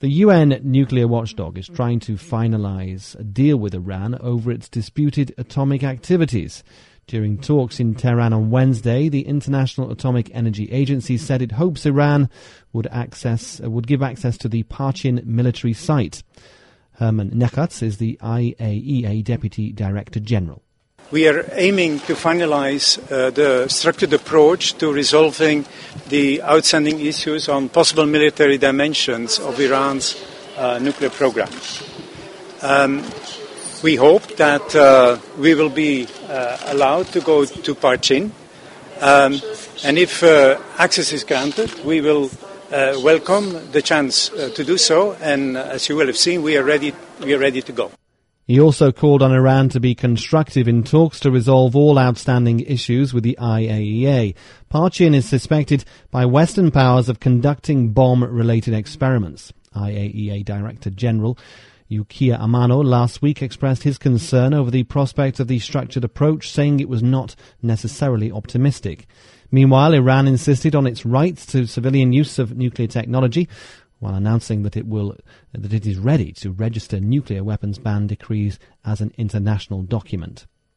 The UN nuclear watchdog is trying to finalise a deal with Iran over its disputed atomic activities. During talks in Tehran on Wednesday, the International Atomic Energy Agency said it hopes Iran would give access to the Parchin military site. Herman Nechatz is the IAEA Deputy Director General. We are aiming to finalize the structured approach to resolving the outstanding issues on possible military dimensions of Iran's nuclear program. We hope that we will be allowed to go to Parchin, and if access is granted, we will welcome the chance to do so, and as you will have seen, we are ready to go. He also called on Iran to be constructive in talks to resolve all outstanding issues with the IAEA. Parchin is suspected by Western powers of conducting bomb-related experiments. IAEA Director General Yukiya Amano last week expressed his concern over the prospect of the structured approach, saying it was not necessarily optimistic. Meanwhile, Iran insisted on its rights to civilian use of nuclear technology, while announcing that it is ready to register nuclear weapons ban decrees as an international document.